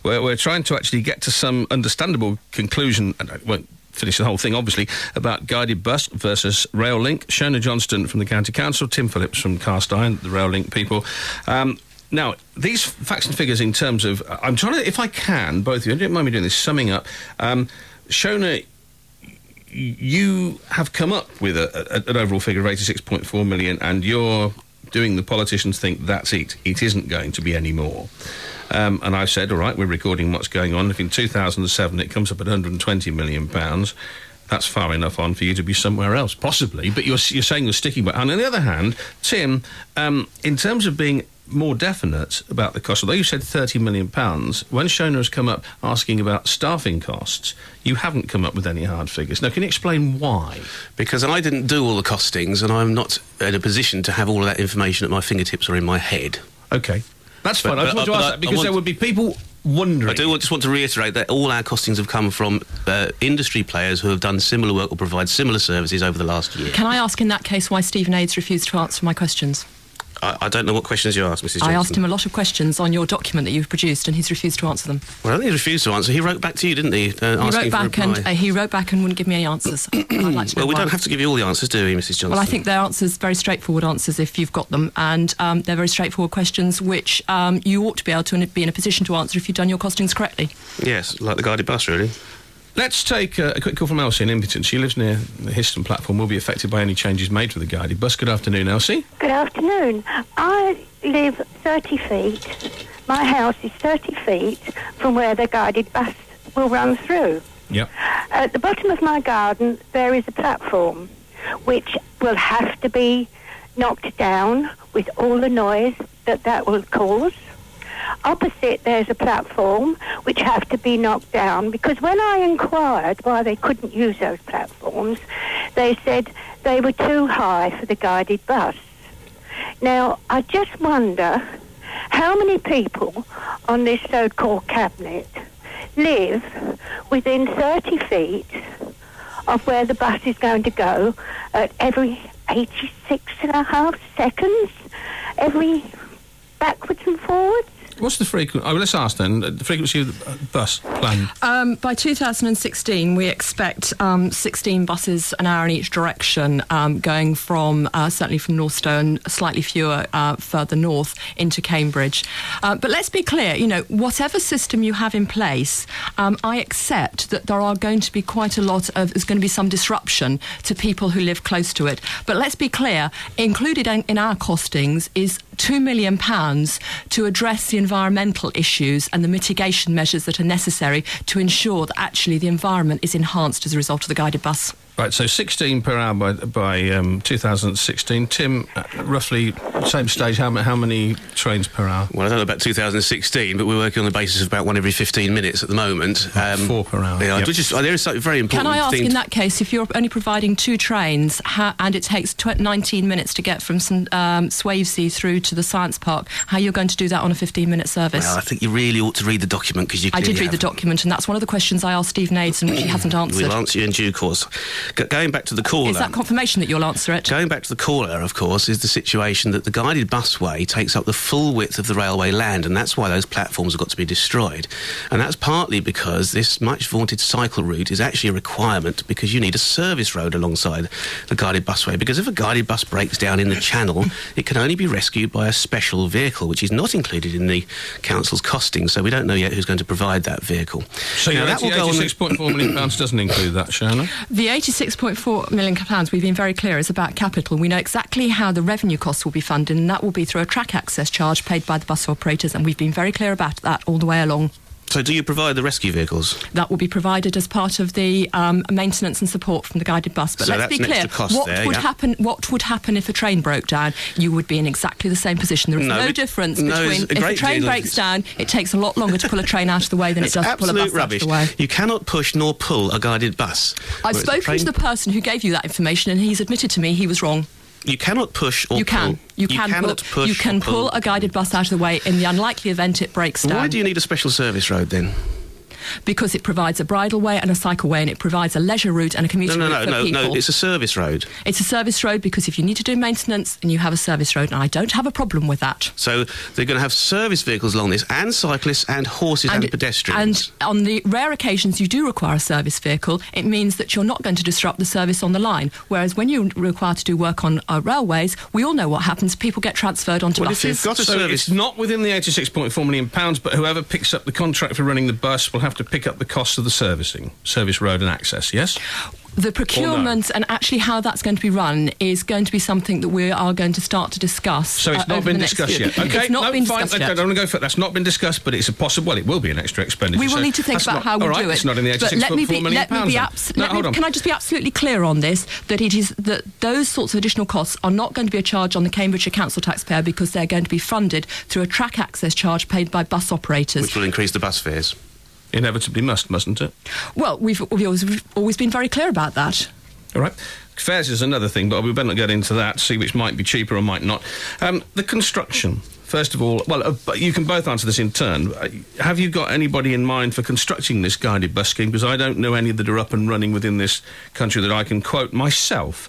we're trying to actually get to some understandable conclusion, and I won't finish the whole thing, obviously, about guided bus versus rail link. Shona Johnston from the County Council, Tim Phillips from Cast Iron, the rail link people. Now, these facts and figures in terms of... I'm trying to, if I can, both of you, don't mind me doing this, summing up. Shona, you have come up with an overall figure of 86.4 million, and you're doing the politicians think that's it. It isn't going to be any more. And I've said, all right, we're recording what's going on. If in 2007 it comes up at £120 million, that's far enough on for you to be somewhere else, possibly. But you're saying you're sticking by. And on the other hand, Tim, in terms of being more definite about the cost, although you said £30 million, when Shona has come up asking about staffing costs, you haven't come up with any hard figures. Now, can you explain why? Because I didn't do all the costings, and I'm not in a position to have all of that information at my fingertips or in my head. OK. That's fine. I just want to ask that because there would be people wondering. I just want to reiterate that all our costings have come from industry players who have done similar work or provide similar services over the last year. Can I ask in that case why Stephen Aids refused to answer my questions? I don't know what questions you asked, Mrs. Johnson. I asked him a lot of questions on your document that you've produced, and he's refused to answer them. Well, I don't think he refused to answer. He wrote back to you, didn't he? He wrote back and wouldn't give me any answers. I'd like to know we why. don't have to give you all the answers, do we, Mrs. Johnson? Well, I think they're answers, very straightforward answers if you've got them, and they're very straightforward questions which you ought to be able to be in a position to answer if you've done your costings correctly. Yes, like the guided bus, really. Let's take a quick call from Elsie in Impington. She lives near the Histon platform, will be affected by any changes made to the guided bus. Good afternoon, Elsie. Good afternoon. I live 30 feet. My house is 30 feet from where the guided bus will run through. Yep. At the bottom of my garden, there is a platform which will have to be knocked down with all the noise that will cause. Opposite, there's a platform which have to be knocked down, because when I inquired why they couldn't use those platforms, they said they were too high for the guided bus. Now, I just wonder how many people on this so-called cabinet live within 30 feet of where the bus is going to go at every 86.5 seconds, every backwards and forwards. What's the frequency? Oh, let's ask then. The frequency of the bus plan. By 2016, we expect 16 buses an hour in each direction, going from certainly from Northstowe, slightly fewer further north into Cambridge. But let's be clear, whatever system you have in place, I accept that there are going to be there's going to be some disruption to people who live close to it. But let's be clear, included in our costings is £2 million to address the environmental issues and the mitigation measures that are necessary to ensure that actually the environment is enhanced as a result of the guided bus. Right, so 16 per hour by 2016. Tim, roughly same stage, how many trains per hour? Well, I don't know about 2016, but we're working on the basis of about one every 15 minutes at the moment. 4 per hour. Yeah, yep. There is something very important. Can I ask, in that case, if you're only providing 2 trains and it takes 19 minutes to get from Swavesey through to the Science Park, how you're going to do that on a 15-minute service? Well, I think you really ought to read the document, because I did read the document, and that's one of the questions I asked Stephen Aids, and which he hasn't answered. We'll answer you in due course. Going back to the caller... Is that confirmation that you'll answer it? Going back to the caller, of course, is the situation that the guided busway takes up the full width of the railway land, and that's why those platforms have got to be destroyed. And that's partly because this much-vaunted cycle route is actually a requirement, because you need a service road alongside the guided busway, because if a guided bus breaks down in the channel, it can only be rescued by a special vehicle, which is not included in the council's costing, so we don't know yet who's going to provide that vehicle. So now, that £86.4 million doesn't include that, Shona? The £86.4 million, we've been very clear, is about capital. We know exactly how the revenue costs will be funded, and that will be through a track access charge paid by the bus operators, and we've been very clear about that all the way along. So do you provide the rescue vehicles? That will be provided as part of the maintenance and support from the guided bus. But so let's be clear, what would happen if a train broke down? You would be in exactly the same position. There is no difference between if a train breaks down, it takes a lot longer to pull a train out of the way than it does to pull a bus out of the way. You cannot push nor pull a guided bus. I've spoken to the person who gave you that information, and he's admitted to me he was wrong. You cannot push or pull. You can pull a guided bus out of the way in the unlikely event it breaks down. Why do you need a special service road then? because it provides a bridleway and a cycleway, and it provides a leisure route and a commuter route for people. No, it's a service road. It's a service road because if you need to do maintenance, and you have a service road, and I don't have a problem with that. So they're going to have service vehicles along this, and cyclists, and horses, and pedestrians. And on the rare occasions you do require a service vehicle, it means that you're not going to disrupt the service on the line. Whereas when you're required to do work on railways, we all know what happens. People get transferred onto buses. If you've got a service, it's not within the £86.4 million, but whoever picks up the contract for running the bus will have to pick up the cost of the service road and access, yes? The procurement and actually how that's going to be run is going to be something that we are going to start to discuss. So it's not been discussed yet. Okay, it's not been discussed yet. I don't want to go for it. That's not been discussed, but it's a possible. Well, it will be an extra expenditure. We will need to think about how we do it. It's not in the £86.4 million. Can I just be absolutely clear on this? That it is that those sorts of additional costs are not going to be a charge on the Cambridgeshire Council taxpayer because they're going to be funded through a track access charge paid by bus operators, which will increase the bus fares. Inevitably mustn't it? Well, we've always been very clear about that. All right. Fares is another thing, but we better not get into that, see which might be cheaper or might not. The construction, first of all, you can both answer this in turn. Have you got anybody in mind for constructing this guided bus scheme? Because I don't know any that are up and running within this country that I can quote myself.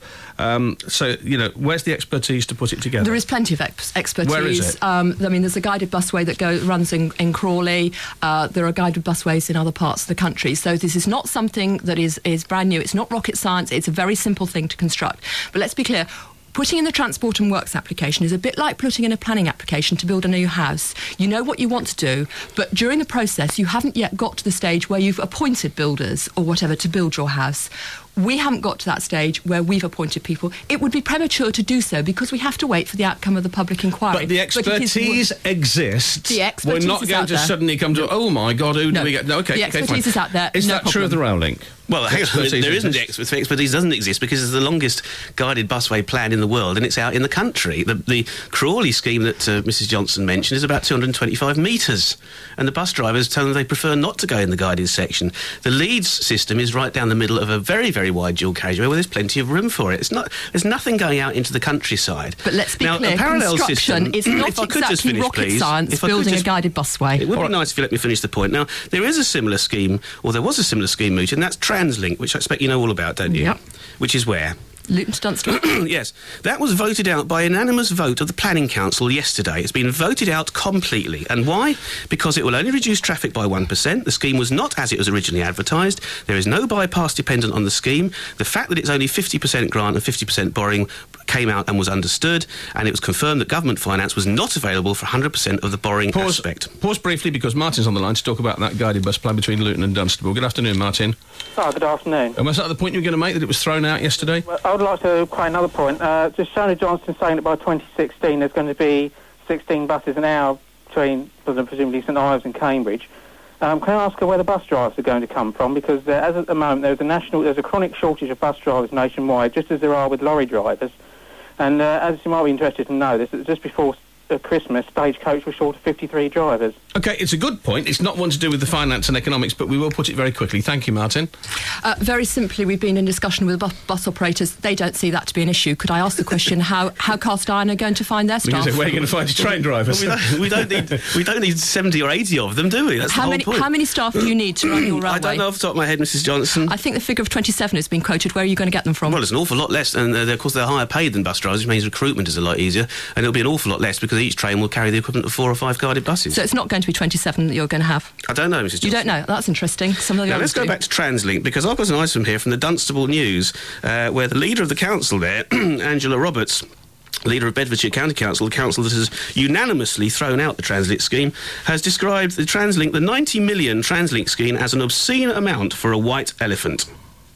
So, where's the expertise to put it together? There is plenty of expertise. Where is it? There's a guided busway that runs in Crawley. There are guided busways in other parts of the country. So this is not something that is brand new. It's not rocket science. It's a very simple thing to construct. But let's be clear. Putting in the Transport and Works application is a bit like putting in a planning application to build a new house. You know what you want to do, but during the process, you haven't yet got to the stage where you've appointed builders or whatever to build your house. We haven't got to that stage where we've appointed people. It would be premature to do so because we have to wait for the outcome of the public inquiry. But the expertise exists. The expertise We're not going to suddenly come to, oh my God, who do we get? No, okay, the expertise is out there. Is that true of the rail link? Well, hang on, there isn't expertise doesn't exist because it's the longest guided busway plan in the world and it's out in the country. The Crawley scheme that Mrs Johnson mentioned is about 225 metres and the bus drivers tell them they prefer not to go in the guided section. The Leeds system is right down the middle of a very, very wide dual carriageway where there's plenty of room for it. There's nothing going out into the countryside. But let's be clear, construction is not exactly rocket science building a guided busway. It would be nice if you let me finish the point. Now, there is a similar scheme, or there was a similar scheme, Mooch, and that's TransLink, which I expect you know all about, don't you? Yep. Which is where? Luton to Dunstable. Yes. That was voted out by unanimous vote of the Planning Council yesterday. It's been voted out completely. And why? Because it will only reduce traffic by 1%. The scheme was not as it was originally advertised. There is no bypass dependent on the scheme. The fact that it's only 50% grant and 50% borrowing came out and was understood, and it was confirmed that government finance was not available for 100% of the borrowing aspect. Pause briefly because Martin's on the line to talk about that guided bus plan between Luton and Dunstable. Good afternoon, Martin. Oh, good afternoon. And was that the point you were going to make, that it was thrown out yesterday? Well, I would like to quote another point. Just Shona Johnson saying that by 2016 there's going to be 16 buses an hour between presumably St Ives and Cambridge. Can I ask her where the bus drivers are going to come from? Because as at the moment there's a chronic shortage of bus drivers nationwide, just as there are with lorry drivers. And as you might be interested to know, just before Christmas, Stagecoach was short of 53 drivers. OK, it's a good point. It's not one to do with the finance and economics, but we will put it very quickly. Thank you, Martin. Very simply, we've been in discussion with bus operators. They don't see that to be an issue. Could I ask the question how Cast Iron are going to find their staff? Where are you going to find your train drivers? we don't need 70 or 80 of them, do we? That's the whole point. How many staff do you need to run your railway? I don't know off the top of my head, Mrs Johnson. I think the figure of 27 has been quoted. Where are you going to get them from? Well, it's an awful lot less, and of course they're higher paid than bus drivers, which means recruitment is a lot easier, and it'll be an awful lot less because each train will carry the equivalent of 4 or 5 guided buses. So it's not going to be 27 that you're going to have? I don't know, Mrs Johnson. You don't know? That's interesting. Now let's go back to TransLink, because I've got an item here from the Dunstable News where the leader of the council there, Angela Roberts, leader of Bedfordshire County Council, the council that has unanimously thrown out the TransLink scheme, has described the TransLink, the 90 million TransLink scheme, as an obscene amount for a white elephant.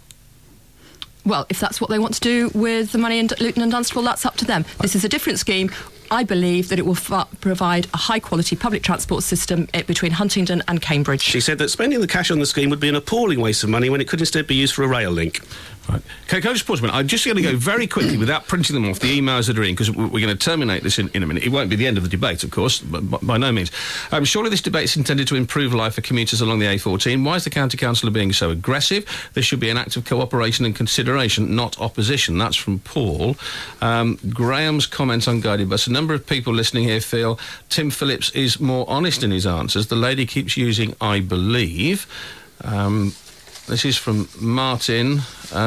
Well, if that's what they want to do with the money in Luton and Dunstable, that's up to them. This is a different scheme. I believe that it will provide a high-quality public transport system between Huntingdon and Cambridge. She said that spending the cash on the scheme would be an appalling waste of money when it could instead be used for a rail link. Right. Can I just pause a minute? I'm just going to go very quickly, without printing them off, the emails that are in, because we're going to terminate this in a minute. It won't be the end of the debate, of course, but by no means. Surely this debate is intended to improve life for commuters along the A14. Why is the County Councillor being so aggressive? There should be an act of cooperation and consideration, not opposition. That's from Paul. Graham's comment on guided bus. A number of people listening here feel Tim Phillips is more honest in his answers. The lady keeps using "I believe." This is from Martin.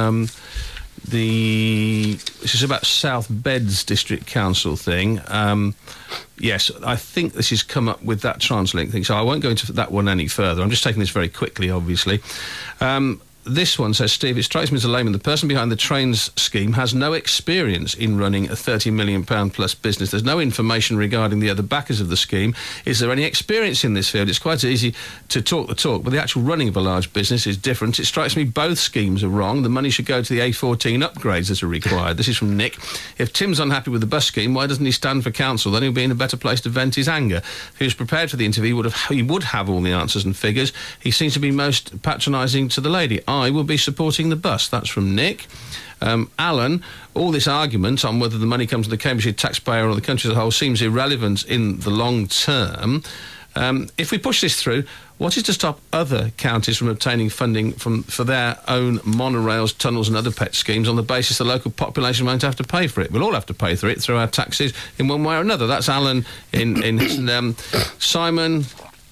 This is about South Beds District Council thing. Yes, I think this has come up with that Translink thing, so I won't go into that one any further. I'm just taking this very quickly, obviously. This one says, Steve, it strikes me as a layman. The person behind the trains scheme has no experience in running a £30 million plus business. There's no information regarding the other backers of the scheme. Is there any experience in this field? It's quite easy to talk the talk, but the actual running of a large business is different. It strikes me both schemes are wrong. The money should go to the A14 upgrades that are required. This is from Nick. If Tim's unhappy with the bus scheme, why doesn't he stand for council? Then he'll be in a better place to vent his anger. If he was prepared for the interview, he would have all the answers and figures. He seems to be most patronising to the lady. I will be supporting the bus. That's from Nick. Alan, all this argument on whether the money comes to the Cambridgeshire taxpayer or the country as a whole seems irrelevant in the long term. If we push this through, what is to stop other counties from obtaining funding for their own monorails, tunnels and other pet schemes on the basis the local population won't have to pay for it? We'll all have to pay for it through our taxes in one way or another. That's Alan in Simon...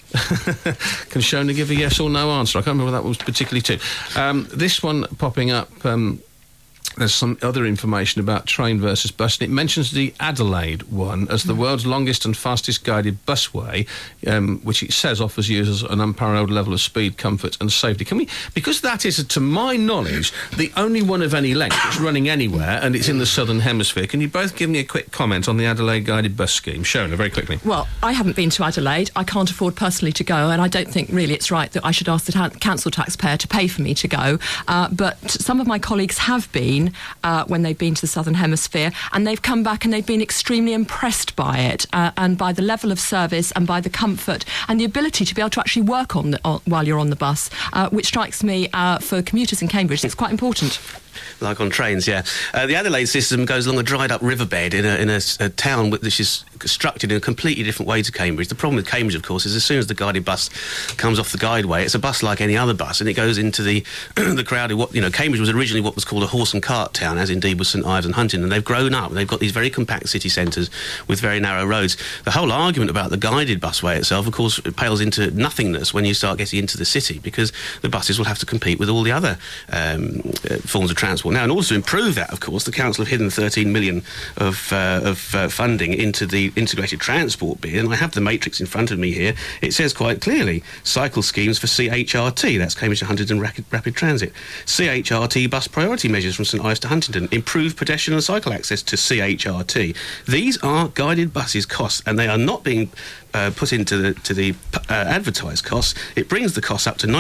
Can Shona give a yes or no answer? I can't remember what that was particularly to. This one popping up, there's some other information about train versus bus, and it mentions the Adelaide one as the world's longest and fastest guided busway, which it says offers users an unparalleled level of speed, comfort and safety. Can we, because that is, to my knowledge, the only one of any length that's running anywhere, and it's in the Southern Hemisphere. Can you both give me a quick comment on the Adelaide guided bus scheme? Shona, very quickly. Well, I haven't been to Adelaide. I can't afford personally to go, and I don't think really it's right that I should ask the council taxpayer to pay for me to go. But some of my colleagues have been when they've been to the Southern Hemisphere, and they've come back and they've been extremely impressed by it and by the level of service and by the comfort and the ability to be able to actually work while you're on the bus, which strikes me for commuters in Cambridge, it's quite important. Like on trains, yeah. The Adelaide system goes along a dried-up riverbed in a town which is constructed in a completely different way to Cambridge. The problem with Cambridge, of course, is as soon as the guided bus comes off the guideway, it's a bus like any other bus, and it goes into the crowded... Cambridge was originally what was called a horse and cart town, as indeed was St Ives and Huntingdon. They've grown up. They've got these very compact city centres with very narrow roads. The whole argument about the guided busway itself, of course, it pales into nothingness when you start getting into the city, because the buses will have to compete with all the other forms of transport. Now, in order to improve that, of course, the council have hidden 13 million of funding into the integrated transport bid, and I have the matrix in front of me here. It says quite clearly, cycle schemes for CHRT, that's Cambridge to Huntingdon Rapid Transit. CHRT bus priority measures from St Ives to Huntingdon. Improve pedestrian and cycle access to CHRT. These are guided buses costs, and they are not being put into the advertised costs. It brings the costs up to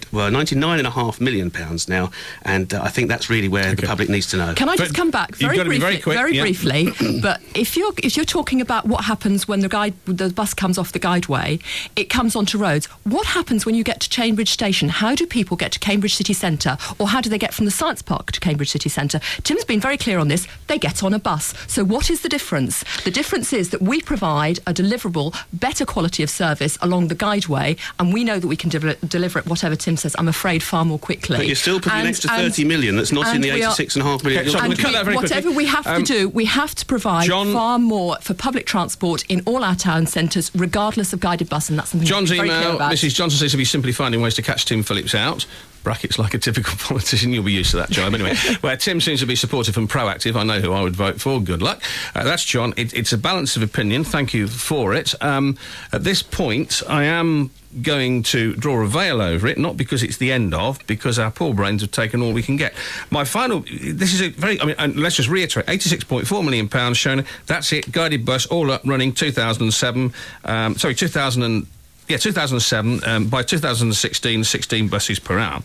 £99.5 million now, and I think that's really where the public needs to know. Can I just come back very briefly? But if you're talking about what happens when the bus comes off the guideway, it comes onto roads. What happens when you get to Cambridge Station? How do people get to Cambridge City Centre, or how do they get from the Science Park to Cambridge City Centre? Tim's been very clear on this. They get on a bus. So what is the difference? The difference is that we provide a deliverable, better quality of service along the guideway, and we know that we can deliver it, whatever Tim says, I'm afraid, far more quickly. But you're still putting an extra 30 million that's not in the 86.5 million. Okay, whatever we have to do, we have to provide far more for public transport in all our town centres, regardless of guided bus, and that's something John's very email, clear about. Mrs Johnson says to be simply finding ways to catch Tim Phillips out. Brackets like a typical politician. You'll be used to that, John. Anyway, where Tim seems to be supportive and proactive, I know who I would vote for. Good luck. That's John. It's a balance of opinion. Thank you for it. At this point, I am going to draw a veil over it, not because it's the end of, because our poor brains have taken all we can get. My final... This is a very... and let's just reiterate, £86.4 million, Shona. That's it. Guided bus, all up running, 2007. 2000 Yeah, 2007. By 2016, 16 buses per hour.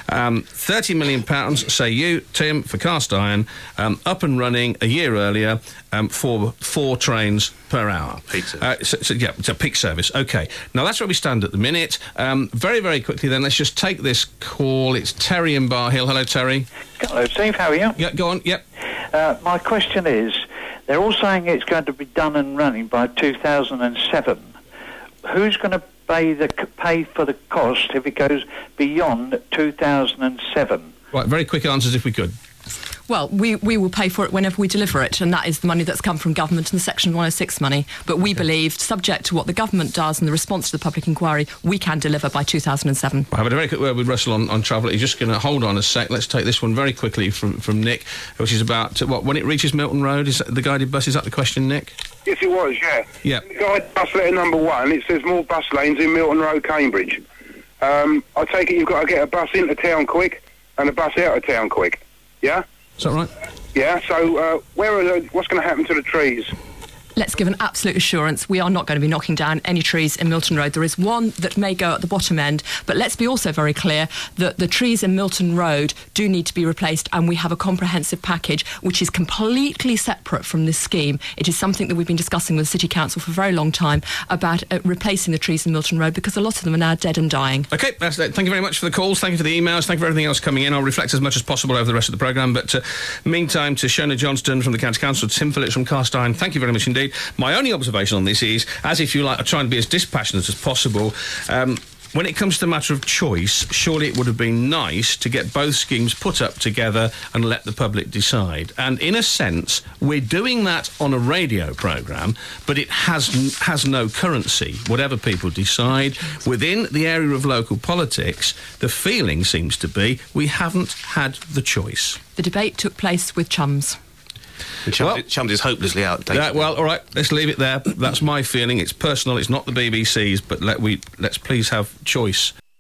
£30 million, say you, Tim, for cast iron, up and running a year earlier for 4 trains per hour. Peak service. Yeah, it's a peak service. OK. Now, that's where we stand at the minute. Very, very quickly, then, let's just take this call. It's Terry in Bar Hill. Hello, Terry. Hello, Steve. How are you? Yeah, go on. Yep. My question is, they're all saying it's going to be done and running by 2007. Who's going to pay for the cost if it goes beyond 2007? Right, very quick answers if we could. Well, we will pay for it whenever we deliver it, and that is the money that's come from government and the Section 106 money. But we believe, subject to what the government does and the response to the public inquiry, we can deliver by 2007. I have a very quick word with Russell on travel. He's just going to hold on a sec. Let's take this one very quickly from Nick, which is about when it reaches Milton Road. Is that the guided bus? Is that the question, Nick? Yes, it was, yeah. Yeah. The guide bus letter number 1, it says more bus lanes in Milton Road, Cambridge. I take it you've got to get a bus into town quick and a bus out of town quick, yeah? Is that right? Yeah, so what's going to happen to the trees? Let's give an absolute assurance we are not going to be knocking down any trees in Milton Road. There is one that may go at the bottom end, but let's be also very clear that the trees in Milton Road do need to be replaced, and we have a comprehensive package which is completely separate from this scheme. It is something that we've been discussing with the City Council for a very long time about replacing the trees in Milton Road, because a lot of them are now dead and dying. OK, that's it. Thank you very much for the calls. Thank you for the emails. Thank you for everything else coming in. I'll reflect as much as possible over the rest of the programme. But meantime, to Shona Johnston from the County Council, Tim Phillips from Cast Iron, thank you very much indeed. My only observation on this is, as if you like, I try and be as dispassionate as possible. When it comes to the matter of choice, surely it would have been nice to get both schemes put up together and let the public decide. And in a sense, we're doing that on a radio programme, but it has no currency. Whatever people decide within the area of local politics, the feeling seems to be we haven't had the choice. The debate took place with Chums. Chums is hopelessly outdated. Well, all right, let's leave it there. That's my feeling. It's personal. It's not the BBC's, but let's please have choice.